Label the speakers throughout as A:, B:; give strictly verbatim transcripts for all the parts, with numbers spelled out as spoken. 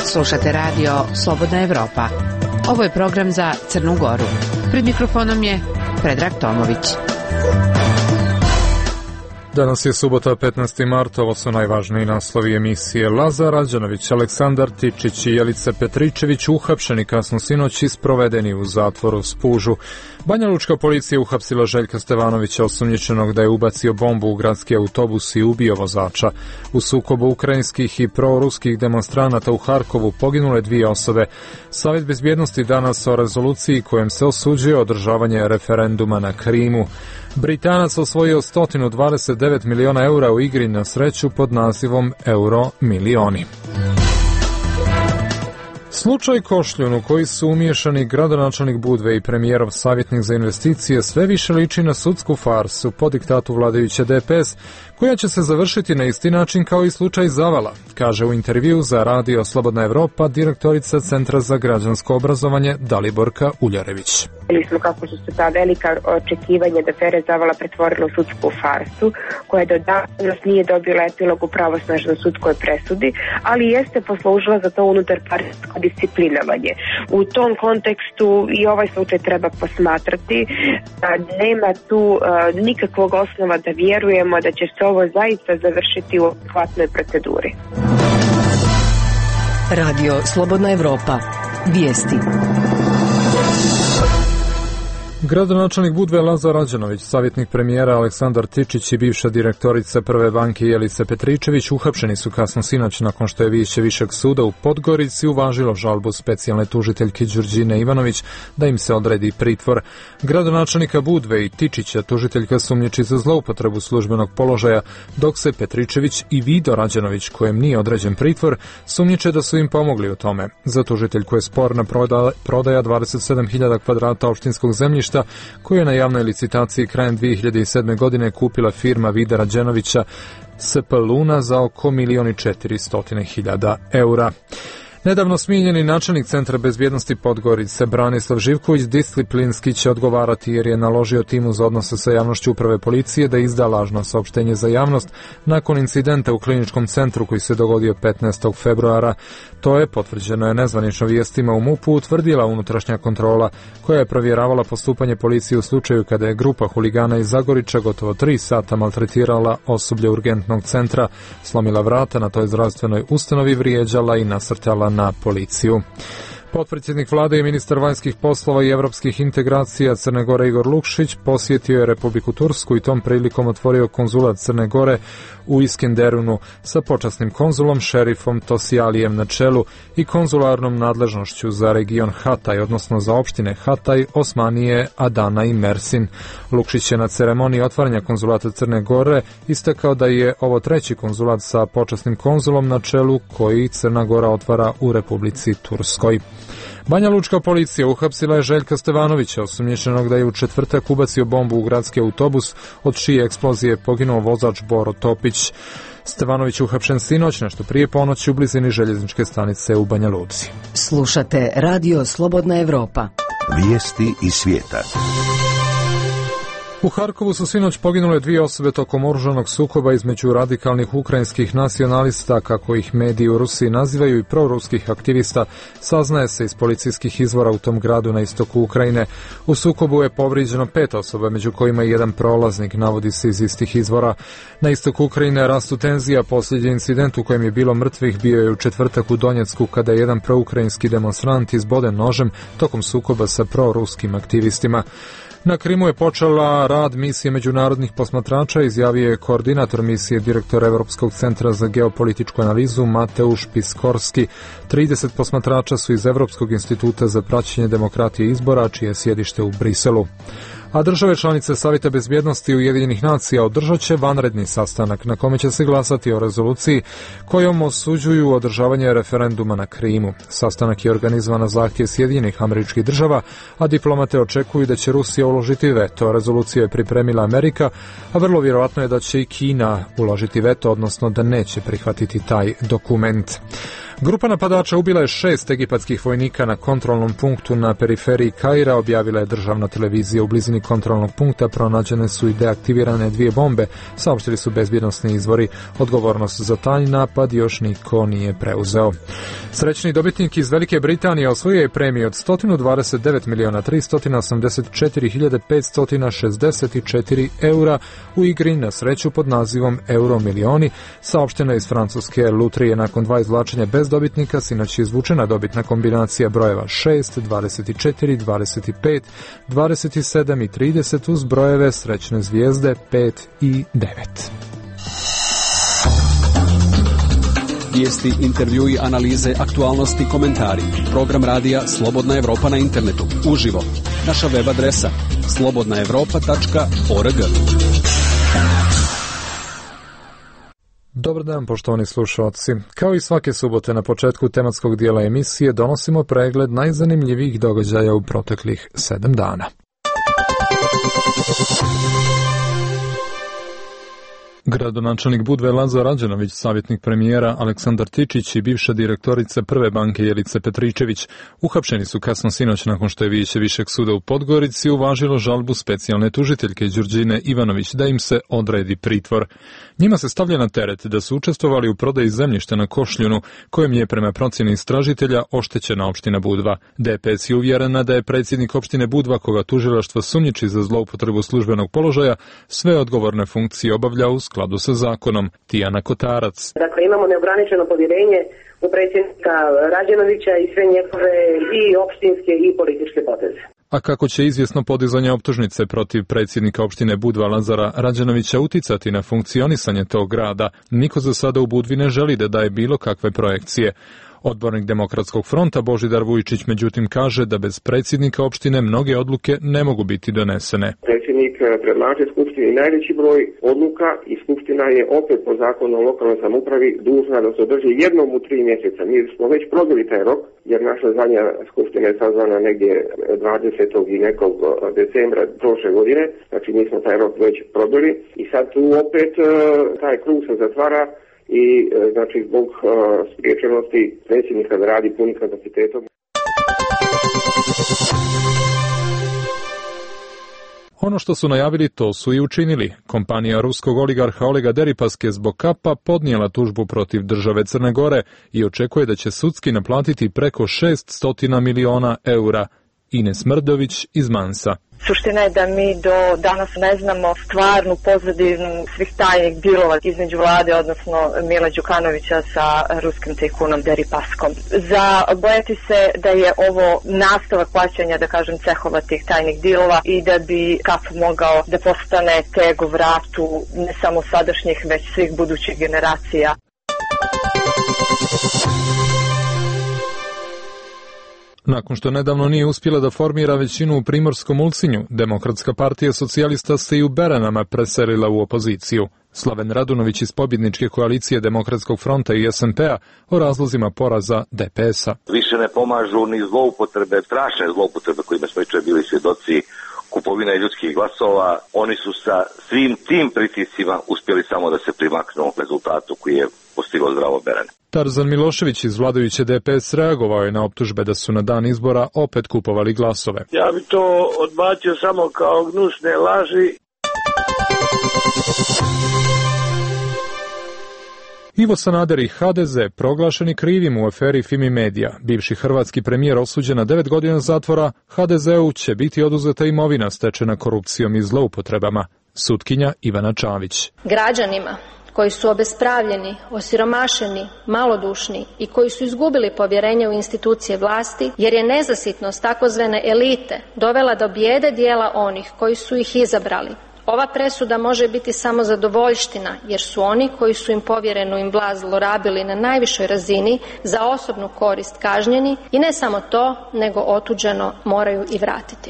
A: Slušate radio Slobodna Evropa. Ovo je program za Crnu Goru. Pred mikrofonom je Predrag Tomović.
B: Danas je subota, petnaesti mart, ovo su najvažniji naslovi emisije. Lazar Rađanović, Aleksandar Tičić i Jelica Petričević uhapšeni kasno sinoć i sprovedeni u zatvoru Spužu. Banjalučka policija uhapsila Željka Stevanovića, osumnjičenog da je ubacio bombu u gradski autobus i ubio vozača. U sukobu ukrajinskih i proruskih demonstranata u Harkovu poginule dvije osobe. Savjet bezbjednosti danas o rezoluciji kojem se osuđuje održavanje referenduma na Krimu. Britanac osvojio sto dvadeset devet miliona eura u igri na sreću pod nazivom Euro milioni. Slučaj Košljun u koji su umiješani gradonačelnik Budve i premijerov savjetnik za investicije sve više liči na sudsku farsu po diktatu vladajuće D P S, koja će se završiti na isti način kao i slučaj Zavala, kaže u intervju za radio Slobodna Evropa direktorica Centra za građansko obrazovanje Daliborka Uljarević.
C: Vidjeli smo kako su se ta velika očekivanja da afere Zavala pretvorila u sudsku farsu, koja do danas nije dobila epilog u pravosnažnoj sudskoj presudi, ali jeste poslužila za to unutar partijsko disciplinovanje. U tom kontekstu i ovaj slučaj treba posmatrati. Nema tu uh, nikakvog osnova da vjerujemo da će se ovo zaista završiti u adekvatnoj proceduri.
D: Radio Slobodna Evropa. Vijesti.
B: Gradonačelnik Budve Lazar Rađanović, savjetnik premijera Aleksandar Tičić i bivša direktorica Prve banke Jelica Petričević uhapšeni su kasno sinoć nakon što je Vijeće Višeg suda u Podgorici uvažilo žalbu specijalne tužiteljke Đurđine Ivanović da im se odredi pritvor. Gradonačelnika Budve i Tičića tužiteljka sumnjiči za zloupotrebu službenog položaja, dok se Petričević i Vido Rađanović, kojem nije određen pritvor, sumnjiče da su im pomogli u tome. Za tužiteljku je sporna prodaja dvadeset sedam hiljada kvadrata opštinskog zemljišta koju je na javnoj licitaciji krajem dvije hiljade sedme. godine kupila firma Vida Rađenovića S P Luna za oko milion i četiristo hiljada eura. Nedavno smijenjeni načelnik Centra bezbjednosti Podgorice Branislav Živković disciplinski će odgovarati jer je naložio timu za odnose sa javnošću uprave policije da izda lažno saopštenje za javnost nakon incidenta u kliničkom centru koji se dogodio petnaestog februara. To je potvrđeno je nezvanično vijestima u M U P-u utvrdila unutrašnja kontrola koja je provjeravala postupanje policije u slučaju kada je grupa huligana iz Zagorića gotovo tri sata maltretirala osoblje urgentnog centra, slomila vrata na toj zdravstvenoj ustanovi, vrijeđala i nasrtala na policiju. Potpredsjednik vlade i ministar vanjskih poslova i evropskih integracija Crne Gore Igor Lukšić posjetio je Republiku Tursku i tom prilikom otvorio konzulat Crne Gore u Iskenderunu sa počasnim konzulom šerifom Tosijalijem na čelu i konzularnom nadležnošću za region Hatay, odnosno za opštine Hatay, Osmanije, Adana i Mersin. Lukšić je na ceremoniji otvaranja konzulata Crne Gore istakao da je ovo treći konzulat sa počasnim konzulom na čelu koji Crna Gora otvara u Republici Turskoj. Banjalučka policija uhapsila je Željka Stevanovića, osumnjičenog da je u četvrtak ubacio bombu u gradski autobus, od čije eksplozije poginuo vozač Boro Topić. Stevanović uhapšen sinoć, nešto prije ponoći u blizini željezničke stanice u Banja Luci.
D: Slušate Radio Slobodna Evropa.
E: Vijesti iz svijeta.
B: U Harkovu su sinoć poginule dvije osobe tokom oružanog sukoba između radikalnih ukrajinskih nacionalista, kako ih mediji u Rusiji nazivaju, i proruskih aktivista, saznaje se iz policijskih izvora u tom gradu na istoku Ukrajine. U sukobu je povrijeđeno pet osoba, među kojima i jedan prolaznik, navodi se iz istih izvora. Na istoku Ukrajine rastu tenzija. Posljednji incident u kojem je bilo mrtvih bio je u četvrtak u Donjecku, kada je jedan proukrajinski demonstrant izboden nožem tokom sukoba sa proruskim aktivistima. Na Krimu je počela rad misije međunarodnih posmatrača, izjavio je koordinator misije, direktor Evropskog centra za geopolitičku analizu Mateusz Piskorski. trideset posmatrača su iz Evropskog instituta za praćenje demokratije izbora, čije je sjedište u Briselu. A države članice Savjeta bezbjednosti Ujedinjenih nacija održat će vanredni sastanak na kome će se glasati o rezoluciji kojom osuđuju održavanje referenduma na Krimu. Sastanak je organizovan na zahtjev Sjedinjenih Američkih Država, a diplomate očekuju da će Rusija uložiti veto. Rezoluciju je pripremila Amerika, a vrlo vjerojatno je da će i Kina uložiti veto, odnosno da neće prihvatiti taj dokument. Grupa napadača ubila je šest egipatskih vojnika na kontrolnom punktu na periferiji Kaira, objavila je državna televizija. U blizini kontrolnog punkta pronađene su i deaktivirane dvije bombe, saopštili su bezbjednosni izvori. Odgovornost za taj napad još niko nije preuzeo. Srećni dobitnik iz Velike Britanije osvojio je premiju od sto dvadeset devet miliona tristo osamdeset četiri hiljade petsto šezdeset četiri eura u igri na sreću pod nazivom Euromilioni, saopšteno je iz francuske lutrije. Nakon dva izvlačenja bez dobitnika sinoć je izvučena dobitna kombinacija brojeva šest, dvadeset četiri, dvadeset pet, dvadeset sedam i trideset uz brojeve srećne zvijezde pet i devet.
F: Vijesti, intervjui, analize, aktualnosti, komentari. Program radija Slobodna Evropa na internetu. Uživo. Naša web adresa slobodna evropa tačka org.
B: Dobar dan, poštovani slušalci. Kao i svake subote na početku tematskog dijela emisije donosimo pregled najzanimljivijih događaja u proteklih sedam dana. Gradonačelnik Budve Lazar Rađenović, savjetnik premijera Aleksandar Tičić i bivša direktorica Prve banke Jelice Petričević uhapšeni su kasno sinoć nakon što je Vijeće Višeg suda u Podgorici uvažilo žalbu specijalne tužiteljke Đurđine Ivanović da im se odredi pritvor. Njima se stavlja na teret da su učestvovali u prodaji zemljišta na Košljunu, kojem je prema procjeni istražitelja oštećena opština Budva. D P S je uvjerena da je predsjednik opštine Budva, koga tužilaštvo sumnjiči za zloupotrebu službenog položaja, sve odgovorne funkcije obavlja u skladu sa zakonom. Tijana Kotarac.
G: Dakle, imamo neograničeno povjerenje u predsjednika Rađenovića i sve njegove i opštinske i političke poteze.
B: A kako će izvjesno podizanje optužnice protiv predsjednika opštine Budva Lazara Rađenovića uticati na funkcionisanje tog grada, niko za sada u Budvi ne želi da daje bilo kakve projekcije. Odbornik Demokratskog fronta Božidar Vujčić međutim kaže da bez predsjednika opštine mnoge odluke ne mogu biti donesene.
H: Predsjednik predlaže skupštini najveći broj odluka i skupština je opet po zakonu o lokalnoj samoupravi dužna da se održi jednom u tri mjeseca. Mi smo već probili taj rok, jer naša zadnja skupština je sazvana negdje dvadesetog i nekog decembra prošle godine, znači mi smo taj rok već probili i sad tu opet taj krug se zatvara i znači zbog uh, spriječenosti predsjednika da radi punim kapacitetom.
B: Ono što su najavili, to su i učinili. Kompanija ruskog oligarha Olega Deripaske zbog kapa podnijela tužbu protiv države Crne Gore i očekuje da će sudski naplatiti preko šesto miliona eura. Ines Mrdović iz Mansa.
I: Suština je da mi do danas ne znamo stvarnu pozadinu svih tajnih dilova između vlade, odnosno Mila Đukanovića sa ruskim tajkunom Deripaskom. Za bojati se da je ovo nastavak plaćanja, da kažem, cehova tih tajnih dilova i da bi kap mogao da postane teg u vratu ne samo sadašnjih, već svih budućih generacija.
B: Nakon što nedavno nije uspjela da formira većinu u Primorskom Ulcinju, Demokratska partija socijalista se i u Beranama preselila u opoziciju. Slaven Radunović iz pobjedničke koalicije Demokratskog fronta i S N P-a o razlozima poraza D P S-a.
J: Više ne pomažu ni zloupotrebe, strašne zloupotrebe kojima smo jučer bili svjedoci, kupovina ljudskih glasova. Oni su sa svim tim pritiscima uspjeli samo da se primaknu rezultatu koji je postigao Zdravo Berane.
B: Tarzan Milošević iz vladajuće D P S reagovao je na optužbe da su na dan izbora opet kupovali glasove.
K: Ja bi to odbacio samo kao gnusne laži.
B: Ivo Sanader i H D Z proglašeni krivim u aferi Fimi Media. Bivši hrvatski premijer osuđen na devet godina zatvora, H D Z-u će biti oduzeta imovina stečena korupcijom i zloupotrebama. Sutkinja Ivana Čavić.
L: Građanima koji su obespravljeni, osiromašeni, malodušni i koji su izgubili povjerenje u institucije vlasti, jer je nezasitnost takozvane elite dovela do bijede dijela onih koji su ih izabrali. Ova presuda može biti samo zadovoljština, jer su oni koji su im povjerenu im vlast zlorabili na najvišoj razini za osobnu korist kažnjeni i ne samo to, nego otuđeno moraju i vratiti.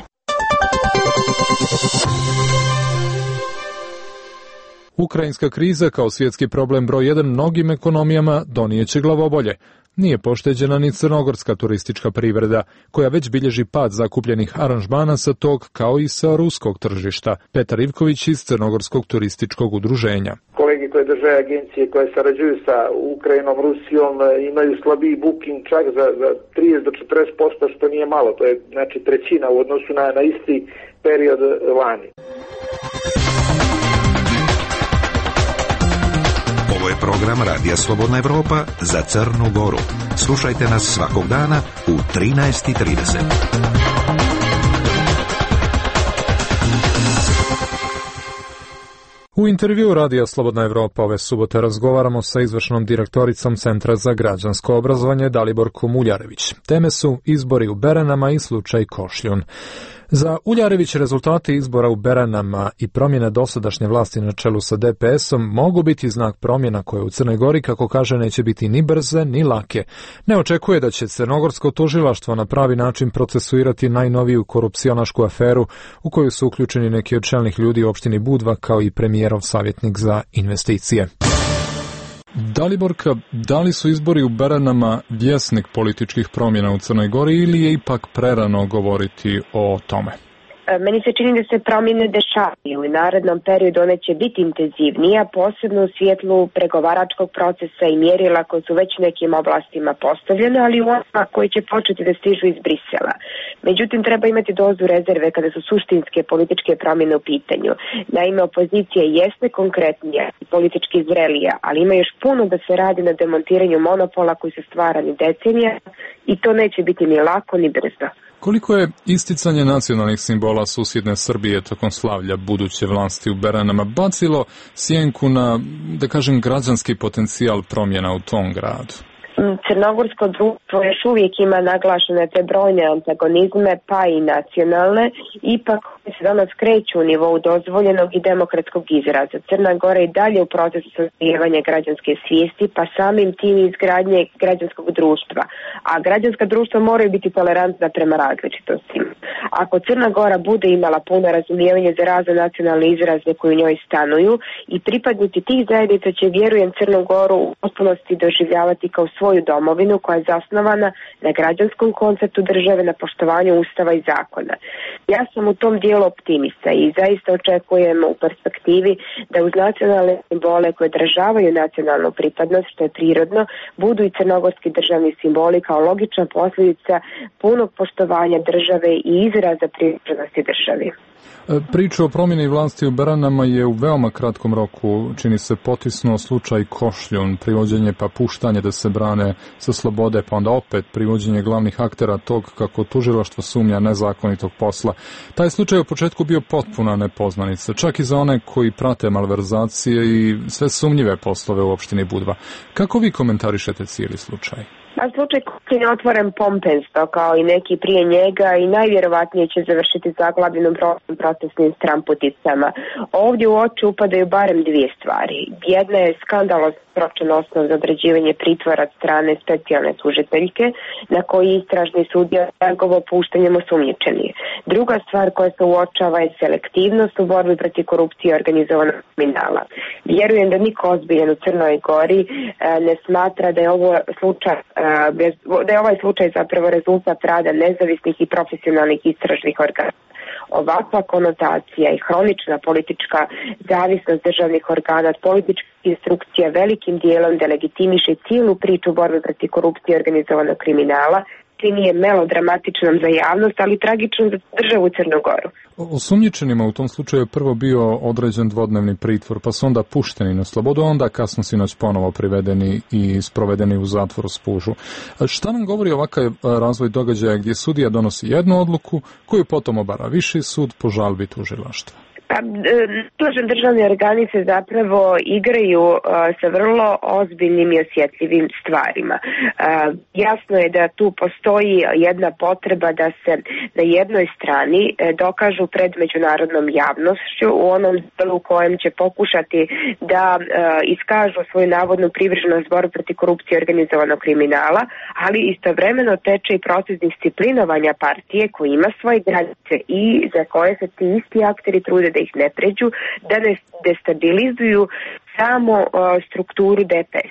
B: Ukrajinska kriza kao svjetski problem broj jedan mnogim ekonomijama donijeće glavobolje. Nije pošteđena ni crnogorska turistička privreda, koja već bilježi pad zakupljenih aranžmana sa tog kao i sa ruskog tržišta. Petar Ivković iz Crnogorskog turističkog udruženja.
H: Kolegi
M: postoje države agencije koje sarađuju sa Ukrajinom, Rusijom, imaju slabiji booking čak za, za trideset do četrdeset posto, što nije malo, to je znači trećina u odnosu na, na isti period lani.
E: Ovo je program Radija Slobodna Evropa za Crnu Goru. Slušajte nas svakog dana u trinaest i trideset.
B: U intervju Radija Slobodna Evropa ove subote razgovaramo sa izvršnom direktoricom Centra za građansko obrazovanje Daliborkom Uljarević. Teme su izbori u Beranama i slučaj Košljun. Za Uljarević rezultati izbora u Beranama i promjene dosadašnje vlasti na čelu sa D P S-om mogu biti znak promjena koje u Crnoj Gori, kako kaže, neće biti ni brze ni lake. Ne očekuje da će crnogorsko tužilaštvo na pravi način procesuirati najnoviju korupcionašku aferu u koju su uključeni neki od čelnih ljudi u opštini Budva, kao i premijerov savjetnik za investicije. Daliborka, da li su izbori u Beranama vjesnik političkih promjena u Crnoj Gori ili je ipak prerano govoriti o tome?
C: Meni se čini da se promjene dešavaju i u narednom periodu one će biti intenzivnije, posebno u svjetlu pregovaračkog procesa i mjerila koje su već nekim oblastima postavljene, ali u onima koji će početi da stižu iz Brisela. Međutim, treba imati dozu rezerve kada su suštinske političke promjene u pitanju. Naime, opozicija jeste konkretnija i politički zrelija, ali ima još puno da se radi na demontiranju monopola koji su stvarani decenija i to neće biti ni lako ni brzo.
B: Koliko je isticanje nacionalnih simbola susjedne Srbije tokom slavlja buduće vlasti u Beranama bacilo sjenku na, da kažem, građanski potencijal promjena u tom gradu?
C: Crnogorsko društvo još uvijek ima naglašene te brojne antagonizme, pa i nacionalne, ipak se danas kreću u nivou dozvoljenog i demokratskog izraza. Crna Gora i dalje u procesu sazrijevanja građanske svijesti, pa samim tim izgradnje građanskog društva. A građanska društva moraju biti tolerantna prema različitostima. Ako Crna Gora bude imala puno razumijevanje za razne nacionalne izraze koji u njoj stanuju, i pripadnici tih zajednica će, vjerujem, Crnu Goru u potpunosti doživljavati kao svoju domovinu koja je zasnovana na građanskom konceptu države, na poštovanju ustava i zakona. Ja sam u tom dijelu optimista i zaista očekujem u perspektivi da uz nacionalne simbole koje održavaju nacionalnu pripadnost, što je prirodno, budu i crnogorski državni simboli kao logična posljedica punog poštovanja države i izraza pripadnosti državi.
B: Priča o promjeni vlasti u Beranama je u veoma kratkom roku, čini se, potisnuo slučaj Košljun, privođenje pa puštanje da se brane sa slobode, pa onda opet privođenje glavnih aktera tog, kako tužilaštvo sumnja, nezakonitog posla. Taj slučaj je u početku bio potpuna nepoznanica, čak i za one koji prate malverzacije i sve sumnjive poslove u opštini Budva. Kako vi komentarišete cijeli slučaj?
C: A slučaj Košljun je otvoren pompezno, kao i neki prije njega, i najvjerovatnije će završiti zaglavljenom procesnim stramputicama. Ovdje u oči upadaju barem dvije stvari. Jedna je skandalozno sročen osnov za određivanje pritvora od strane specijalne tužiteljke, na koji istražni sudija reagovao puštanjem osumnjičenih. Druga stvar koja se uočava je selektivnost u borbi protiv korupcije i organizovanog kriminala. Vjerujem da niko ozbiljan u Crnoj Gori ne smatra da je ovo slučaj da je ovaj slučaj zapravo rezultat rada nezavisnih i profesionalnih istražnih organa. Ovakva konotacija i hronična politička zavisnost državnih organa od političkih instrukcija velikim dijelom delegitimiše cijelu priču borbe protiv korupcije i organizovanog kriminala. Nije melodramatičnom za javnost, ali tragičnom za državu Crnu Goru.
B: Osumnjičenima u tom slučaju je prvo bio određen dvodnevni pritvor, pa su onda pušteni na slobodu, onda kasno sinoć ponovo privedeni i sprovedeni u zatvor u Spužu. Šta nam govori ovakav razvoj događaja gdje sudija donosi jednu odluku, koju potom obara viši sud po žalbi tužilaštva?
C: Pa, tužne državne organi se zapravo igraju uh, sa vrlo ozbiljnim i osjetljivim stvarima. Uh, jasno je da tu postoji jedna potreba da se na jednoj strani uh, dokažu pred međunarodnom javnošću u onom delu u kojem će pokušati da uh, iskažu svoju navodnu privrženost borbi protiv korupcije i organizovanog kriminala, ali istovremeno teče i proces disciplinovanja partije koji ima svoje granice i za koje se ti isti akteri trude da ih ne pređu, da ne destabilizuju samo uh, strukturu D P S-a.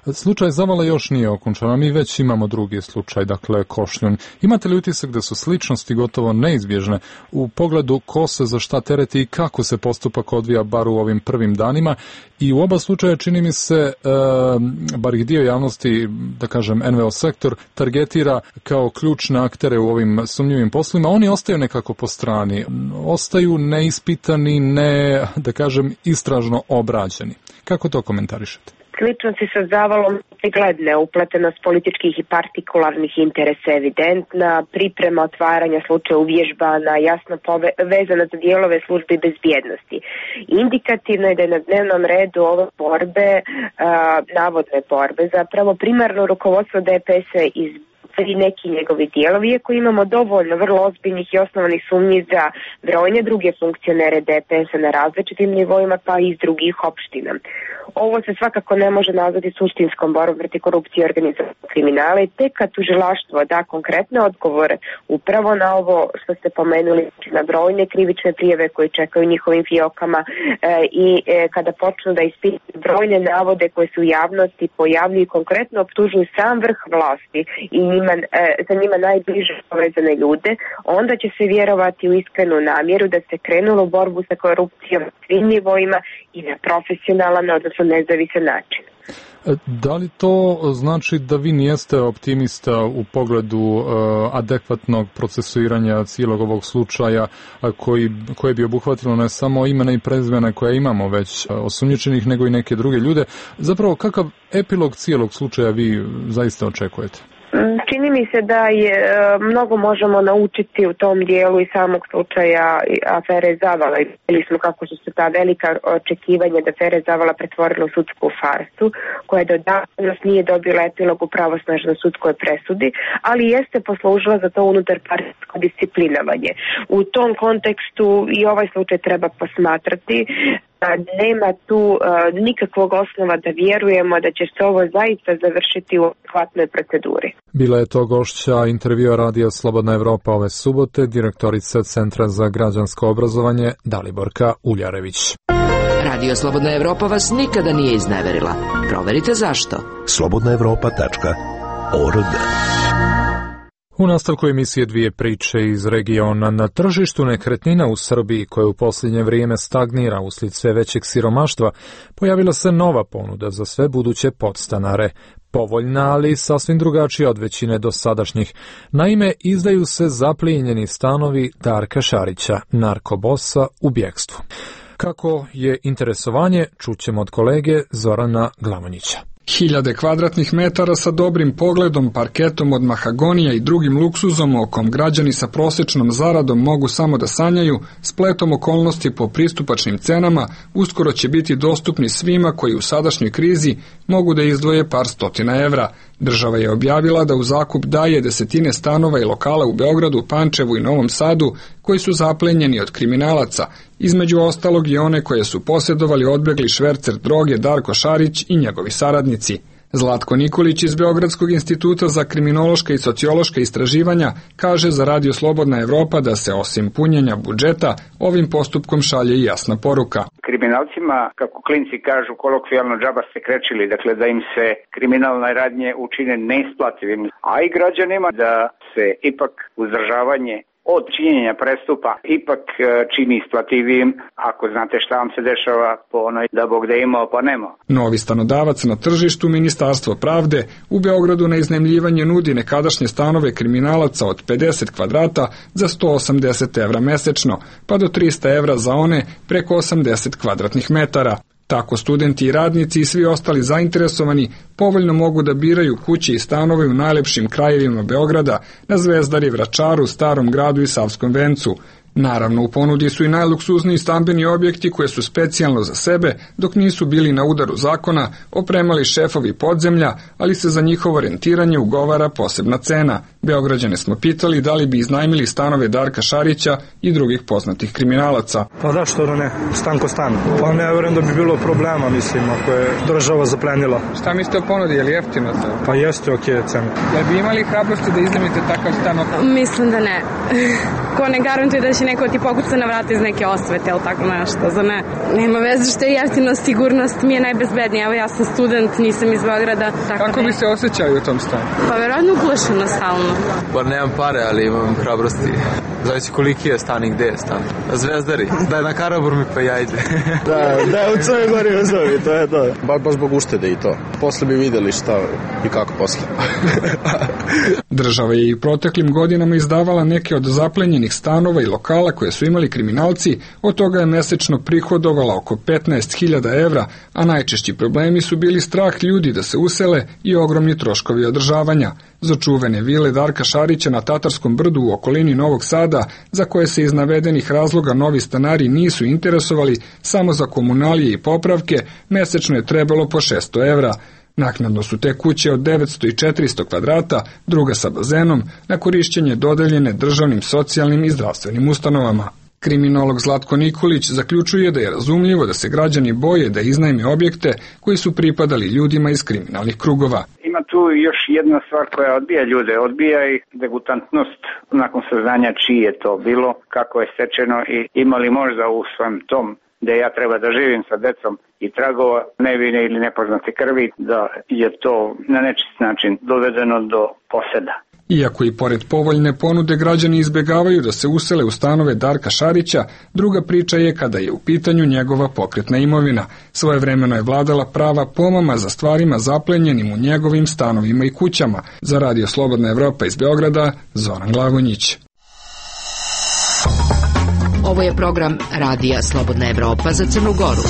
B: Slučaj Zavala još nije okončan, a mi već imamo drugi slučaj, dakle Košljun. Imate li utisak da su sličnosti gotovo neizbježne u pogledu ko se za šta tereti i kako se postupak odvija bar u ovim prvim danima? I u oba slučaja čini mi se, e, bar ih dio javnosti, da kažem en ve o sektor, targetira kao ključne aktere u ovim sumnjivim poslovima. Oni ostaju nekako po strani, ostaju neispitani, ne, da kažem, istražno obrađeni. Kako to komentarišete?
C: Sličnosti sa Zavalom gledne, upletenost političkih i partikularnih interesa evidentna, priprema otvaranja slučaja uvježbana, jasno vezana za dijelove službe bezbjednosti. Indikativno je da je na dnevnom redu ove borbe, a, navodne borbe, zapravo primarno rukovodstvo de pe es a iz i neki njegovi dijelovi, iako imamo dovoljno vrlo ozbiljnih i osnovanih sumnji za brojne druge funkcionere de pe es a na različitim nivoima, pa i iz drugih opština. Ovo se svakako ne može nazvati suštinskom borbom protiv korupcije i organizovanog kriminala i tek kad tužilaštvo da konkretne odgovore upravo na ovo što ste pomenuli, na brojne krivične prijave koje čekaju njihovim fiokama e, i e, kada počnu da ispituju brojne navode koje su u javnosti pojavljuju i konkretno optužuju sam vrh vlasti i njima, e, za njima najbliže povezane ljude, onda će se vjerovati u iskrenu namjeru da se krenulo u borbu sa korupcijom na svim nivoima i na profesionalan, odnosno nezavisan način.
B: Da li to znači da vi nijeste optimista u pogledu uh, adekvatnog procesuiranja cijelog ovog slučaja koji, koje bi obuhvatilo ne samo imena i prezimena koje imamo već osumnjičenih, nego i neke druge ljude? Zapravo, kakav epilog cijelog slučaja vi zaista očekujete?
C: Čini mi se da je mnogo možemo naučiti u tom dijelu i samog slučaja afere Zavala. Vidjeli smo kako su se ta velika očekivanja da afere Zavala pretvorila u sudsku farsu, koja do danas nije dobila epilog u pravosnažnoj sudskoj presudi, ali jeste poslužila za to unutar partijsko disciplinovanje. U tom kontekstu i ovaj slučaj treba posmatrati. Nema tu uh, nikakvog osnova da vjerujemo da će se ovo zaista završiti u adekvatnoj proceduri.
B: Bila je to gošća intervjua Radija Slobodna Evropa ove subote, direktorica Centra za građansko obrazovanje Daliborka Uljarević.
D: Radio Slobodna Evropa vas nikada nije izneverila. Proverite zašto.
E: slobodna evropa tačka org.
B: U nastavku emisije dvije priče iz regiona. Na tržištu nekretnina u Srbiji, koje u posljednje vrijeme stagnira uslijed sve većeg siromaštva, pojavila se nova ponuda za sve buduće podstanare. Povoljna, ali sasvim drugačija od većine dosadašnjih. Naime, izdaju se zaplijenjeni stanovi Darka Šarića, narkobosa u bjekstvu. Kako je interesovanje, čućemo od kolege Zorana Glamonjića.
N: Hiljade kvadratnih metara sa dobrim pogledom, parketom od mahagonija i drugim luksuzom o kom građani sa prosječnom zaradom mogu samo da sanjaju, spletom okolnosti po pristupačnim cenama, uskoro će biti dostupni svima koji u sadašnjoj krizi mogu da izdvoje par stotina evra. Država je objavila da u zakup daje desetine stanova i lokala u Beogradu, Pančevu i Novom Sadu koji su zaplenjeni od kriminalaca, između ostalog i one koje su posjedovali odbjegli švercer droge Darko Šarić i njegovi saradnici. Zlatko Nikolić iz Beogradskog instituta za kriminološka i sociološka istraživanja kaže za Radio Slobodna Evropa da se osim punjenja budžeta ovim postupkom šalje i jasna poruka.
O: Kriminalcima, kako klinci kažu, kolokvijalno džaba se krečili, dakle da im se kriminalne radnje učine neisplativim, a i građanima da se ipak uzdržavanje od činjenja prestupa ipak čini isplativijim, ako znate šta vam se dešava po onoj da Bog da imao pa nemao.
N: Novi stanodavac na tržištu, Ministarstvo pravde, u Beogradu na iznajmljivanje nudi nekadašnje stanove kriminalaca od pedeset kvadrata za sto osamdeset evra mesečno, pa do trista evra za one preko osamdeset kvadratnih metara. Tako studenti i radnici i svi ostali zainteresovani povoljno mogu da biraju kuće i stanove u najlepšim krajevima Beograda, na Zvezdari, Vračaru, Starom gradu i Savskom vencu. Naravno, u ponudi su i najluksuzniji stambeni objekti koje su specijalno za sebe, dok nisu bili na udaru zakona, opremali šefovi podzemlja, ali se za njihovo rentiranje ugovara posebna cena. Beograđane smo pitali da li bi iznajmili stanove Darka Šarića i drugih poznatih kriminalaca.
P: Pa da, što da ne, stan ko stan. Pa ne vjerujem da bi bilo problema, mislim, ako je država zaplenila.
N: Šta mislite o ponudi, je li jeftino to?
P: Pa jeste ok cena.
N: Da bi imali hrabrosti da iznajmite takav stan?
Q: Mislim da ne. ko ne garantuje da će neko ti pokuca na vrata iz neke osvete ili tako nešto, za ne. Nema veze što je jeftino, sigurnost mi je najbezbednija. Evo ja sam student, nisam iz Beograda. Tako
N: Kako
Q: da...
N: bi se osjećaju u tom stanu?
Q: Pa verovatno uplašeno stalno.
R: Pa nemam pare, ali imam hrabrosti. Zavisi koliki je stan i gde je stan. Na Zvezdari, da je na Karaburmi pa ja ide.
S: da, da je u Crnoj Gori uzovi, to je to. Ba, baš zbog uštede i to. Posle bi videli šta i kako posle.
N: Država je i proteklim godinama izdavala neke od zaplenjenih stanova i lokala koje su imali kriminalci, od toga je mesečno prihodovala oko petnaest hiljada evra, a najčešći problemi su bili strah ljudi da se usele i ogromni troškovi održavanja. Za čuvene vile Darka Šarića na Tatarskom brdu u okolini Novog Sada, za koje se iz navedenih razloga novi stanari nisu interesovali, samo za komunalije i popravke, mesečno je trebalo po šesto evra. Naknadno su te kuće od devetsto i četiristo kvadrata, druga sa bazenom, na korišćenje dodeljene državnim, socijalnim i zdravstvenim ustanovama. Kriminolog Zlatko Nikolić zaključuje da je razumljivo da se građani boje da iznajme objekte koji su pripadali ljudima iz kriminalnih krugova.
O: Ima tu još jedna stvar koja odbija ljude, odbija i degutantnost nakon saznanja čiji je to bilo, kako je stečeno i imali možda u svom tom da ja treba da živim sa decom i tragova nevine ili nepoznate krvi, da je to na nečist način dovedeno do poseda.
N: Iako i pored povoljne ponude građani izbjegavaju da se usele u stanove Darka Šarića, druga priča je kada je u pitanju njegova pokretna imovina. Svojevremeno je vladala prava pomama za stvarima zaplenjenim u njegovim stanovima i kućama. Za Radio Slobodna Evropa iz Beograda, Zoran Glavonjić.
D: Ovo je program Radija Slobodna Evropa za Crnu Goru.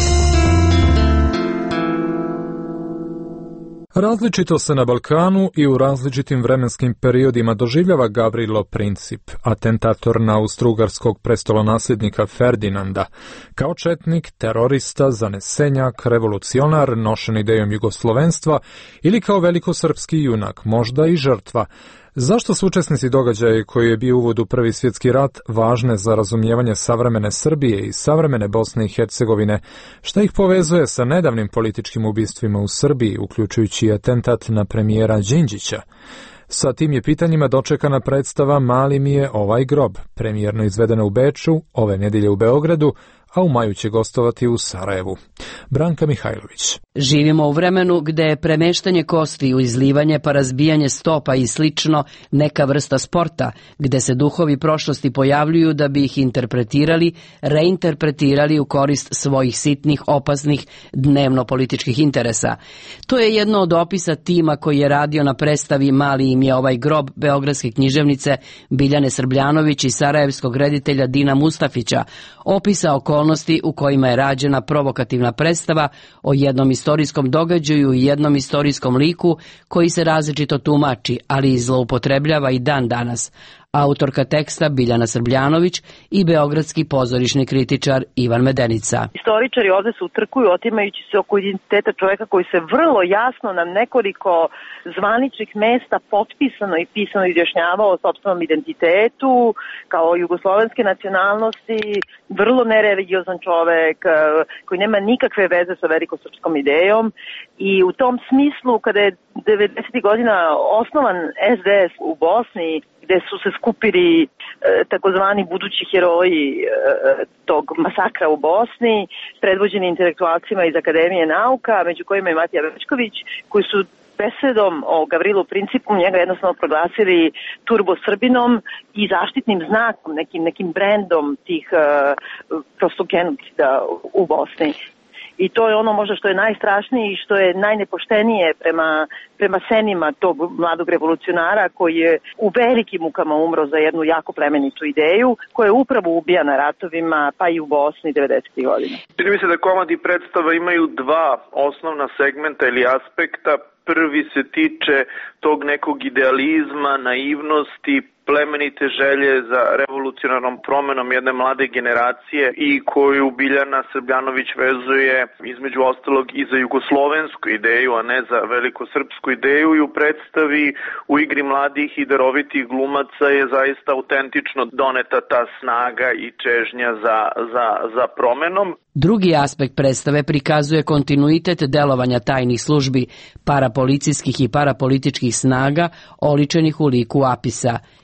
B: Različito se na Balkanu i u različitim vremenskim periodima doživljava Gavrilo Princip, atentator na austrougarskog prestolonasljednika Ferdinanda, kao četnik, terorista, zanesenjak, revolucionar, nošen idejom jugoslovenstva ili kao velikosrpski junak, možda i žrtva. Zašto su učesnici događaja koji je bio uvod u Prvi svjetski rat važne za razumijevanje savremene Srbije i savremene Bosne i Hercegovine? Šta ih povezuje sa nedavnim političkim ubistvima u Srbiji, uključujući atentat na premijera Đinđića? Sa tim je pitanjima dočekana predstava Mali mi je ovaj grob, premijerno izvedena u Beču, ove nedelje u Beogradu, a u maju će gostovati u Sarajevu. Branka Mihajlović.
T: Živimo u vremenu gde je premeštanje kostiju, izlivanje pa razbijanje stopa i slično neka vrsta sporta, gde se duhovi prošlosti pojavljuju da bi ih interpretirali, reinterpretirali u korist svojih sitnih, opasnih, dnevno-političkih interesa. To je jedno od opisa tima koji je radio na predstavi Mali im je ovaj grob beogradske književnice Biljane Srbljanović i sarajevskog reditelja Dina Mustafića, opisa okolnosti u kojima je rađena provokativna predstava o jednom istorijskom događaju i jednom istorijskom liku koji se različito tumači, ali i zloupotrebljava i dan danas. Autorka teksta Biljana Srbljanović i beogradski pozorišni kritičar Ivan Medenica.
U: Istoričari ovde se utrkuju otimajući se oko identiteta čoveka koji se vrlo jasno na nekoliko zvaničnih mesta potpisano i pisano izjašnjavao o sopstvenom identitetu, kao jugoslovenske nacionalnosti, vrlo nereligiozan čovek koji nema nikakve veze sa velikosrpskom idejom i u tom smislu kada je devedesetih godina osnovan es de es u Bosni, gde su se skupili e, takozvani budući heroji e, tog masakra u Bosni, predvođeni intelektualcima iz Akademije nauka, među kojima je Matija Večković, koji su besedom o Gavrilu Principu njega jednostavno proglasili turbo Srbinom i zaštitnim znakom, nekim, nekim brendom tih e, prosto genocida u Bosni. I to je ono možda što je najstrašnije i što je najnepoštenije prema, prema senima tog mladog revolucionara koji je u velikim mukama umro za jednu jako plemenitu ideju koja je upravo ubijana ratovima pa i u Bosni devedesetih godina.
V: Čini mi se da komadi predstava imaju dva osnovna segmenta ili aspekta. Prvi se tiče tog nekog idealizma, naivnosti, plemenite želje za revolucionarnom promenom jedne mlade generacije i koju Biljana Srbljanović vezuje između ostalog i za jugoslovensku ideju, a ne za velikosrpsku ideju, i u predstavi u igri mladih i darovitih glumaca je zaista autentično doneta ta snaga i čežnja za, za, za promenom.
T: Drugi aspekt predstave prikazuje kontinuitet delovanja tajnih službi, parapolicijskih i parapolitičkih snaga oličenih u liku Apisa.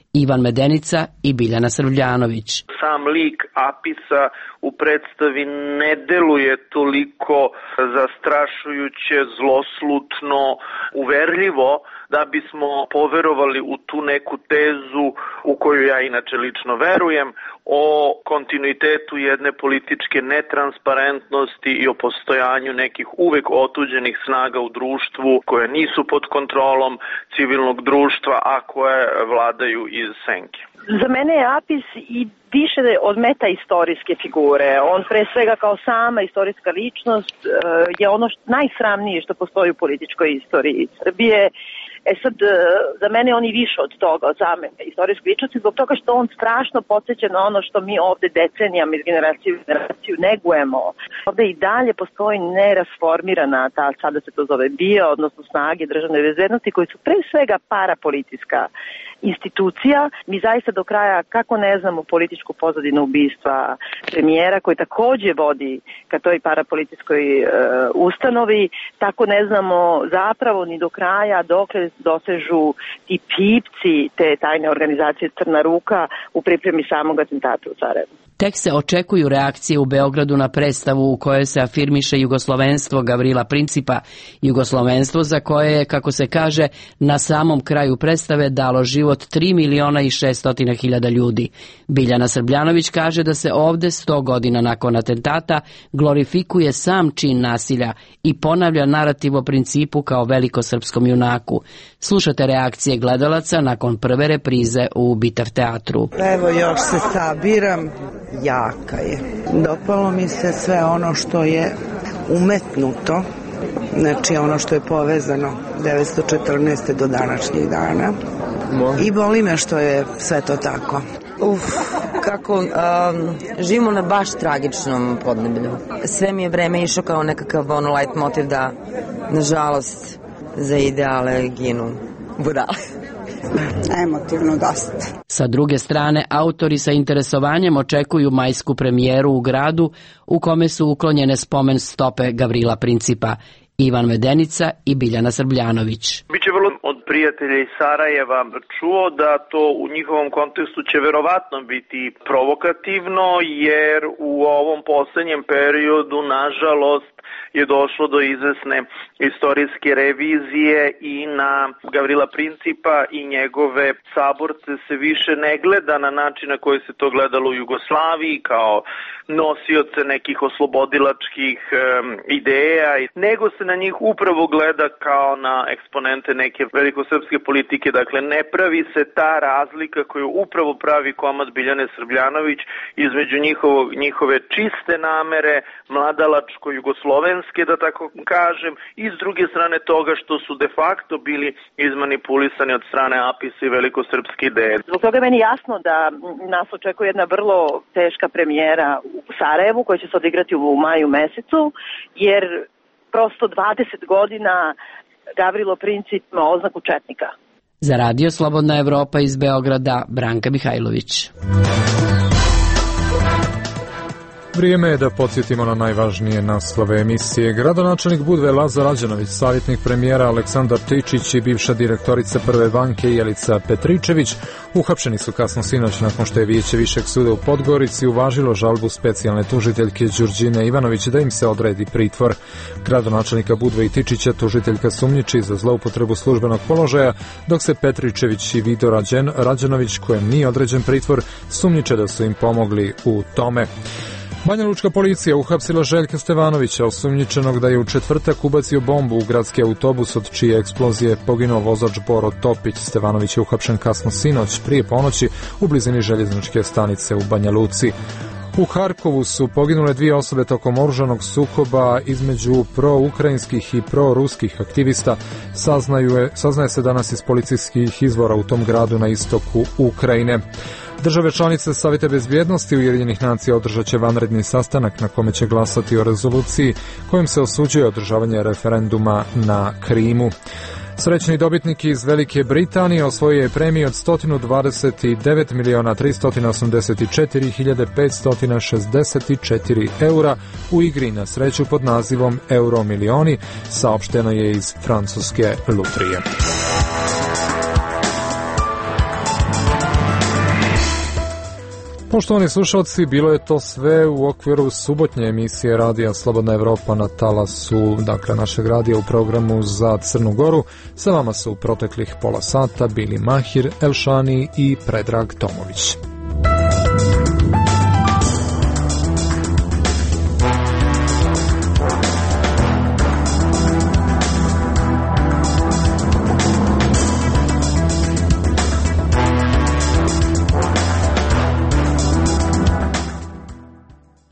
T: Ivan Medenica i Biljana Srbljanović.
V: Sam lik Apisa u predstavi ne deluje toliko zastrašujuće, zloslutno, uverljivo da bismo poverovali u tu neku tezu u koju ja inače lično verujem o kontinuitetu jedne političke netransparentnosti i o postojanju nekih uvek otuđenih snaga u društvu koje nisu pod kontrolom civilnog društva, a koje vladaju iz senke.
U: Za mene je Apis i više od meta-istorijske figure. On pre svega kao sama istorijska ličnost je ono što, najsramnije što postoji u političkoj istoriji Srbije. E sad, za mene on i više od toga, od same istorijske ličnosti, zbog toga što on strašno podsjeća na ono što mi ovde decenijama iz generacije u generaciju negujemo. Ovde i dalje postoji nerasformirana, ta, sada se to zove B I A, odnosno snage državne bezbednosti, koji su pre svega parapolitička institucija. Mi zaista do kraja, kako ne znamo političku pozadinu ubistva premijera, koji takođe vodi ka toj parapolitičkoj e, ustanovi, tako ne znamo zapravo ni do kraja dokle dosežu ti pipci te tajne organizacije Crna ruka u pripremi samog atentata u Sarajevu.
T: Tek se očekuju reakcije u Beogradu na predstavu u kojoj se afirmiše jugoslovenstvo Gavrila Principa, jugoslovenstvo za koje je, kako se kaže, na samom kraju predstave dalo život tri miliona i šeststotina hiljada ljudi. Biljana Srbljanović kaže da se ovde sto godina nakon atentata glorifikuje sam čin nasilja i ponavlja narativ o Principu kao velikosrpskom junaku. Slušate reakcije gledalaca nakon prve reprize u Bitav teatru.
A: Evo još se sabiram. Jaka je. Dopalo mi se sve ono što je umetnuto, znači ono što je povezano devetsto četrnaeste do današnjih dana. I boli me što je sve to tako.
F: Uf, kako um, živimo na baš tragičnom podneblju. Sve mi je vreme išao kao nekakav ono light motiv da, nažalost, za ideale ginu budale.
A: Emotivno dosta.
T: Sa druge strane, autori sa interesovanjem očekuju majsku premijeru u gradu u kome su uklonjene spomen stope Gavrila Principa. Ivan Medenica i Biljana Srbljanović.
V: Biće vrlo od prijatelja iz Sarajeva čuo da to u njihovom kontekstu će verovatno biti provokativno, jer u ovom poslednjem periodu, nažalost, je došlo do izvesne istorijske revizije i na Gavrila Principa i njegove saborce se više ne gleda na način na koji se to gledalo u Jugoslaviji kao nosioce nekih oslobodilačkih um, ideja, nego se na njih upravo gleda kao na eksponente neke velikosrpske politike. Dakle, ne pravi se ta razlika koju upravo pravi komad Biljane Srbljanović između njihovo, njihove čiste namere, mladalačko-jugoslovenske, da tako kažem, i s druge strane toga što su de facto bili izmanipulisani od strane Apisa i velikosrpske ideje.
U: Zbog toga je meni jasno da nas očekuje jedna vrlo teška premijera u Sarajevu koja će se odigrati u maju mesecu, jer prosto dvadeset godina Gavrilo Princip ima oznaku četnika.
T: Za Radio Slobodna Evropa iz Beograda, Branka Mihajlović.
B: Vrijeme je da podsjetimo na najvažnije naslove emisije. Gradonačelnik Budve Lazar Rađenović, savjetnik premijera Aleksandar Tičić i bivša direktorica Prve banke Jelica Petričević uhapšeni su kasno sinoć nakon što je Vijeće Višeg suda u Podgorici uvažilo žalbu specijalne tužiteljke Đurđine Ivanović da im se odredi pritvor. Gradonačelnika Budve i Tičića tužiteljka sumnjiči za zloupotrebu službenog položaja, dok se Petričević i Vido Rađen, Rađenović, kojem nije određen pritvor, sumnjiče da su im pomogli u tome. Banjalučka policija uhapsila Željka Stevanovića, osumnjičenog da je u četvrtak ubacio bombu u gradski autobus od čije eksplozije poginuo vozač Boro Topić. Stevanović je uhapšen kasno sinoć prije ponoći u blizini željezničke stanice u Banja Luci. U Harkovu su poginule dvije osobe tokom oružanog sukoba između proukrajinskih i proruskih aktivista. Saznaju, saznaje se danas iz policijskih izvora u tom gradu na istoku Ukrajine. Države članice Savjeta bezbjednosti Ujedinjenih nacija održat će vanredni sastanak na kome će glasati o rezoluciji kojom se osuđuje održavanje referenduma na Krimu. Srećni dobitnik iz Velike Britanije osvojio je premiju od sto dvadeset devet miliona tristo osamdeset četiri hiljade petsto šezdeset četiri eura u igri na sreću pod nazivom Euro milioni, saopšteno je iz francuske lutrije. Poštovani slušalci, bilo je to sve u okviru subotnje emisije Radija Slobodna Evropa na talasu, dakle našeg radija u programu za Crnu Goru. Sa vama su u proteklih pola sata bili Mahir Elšani i Predrag Tomović.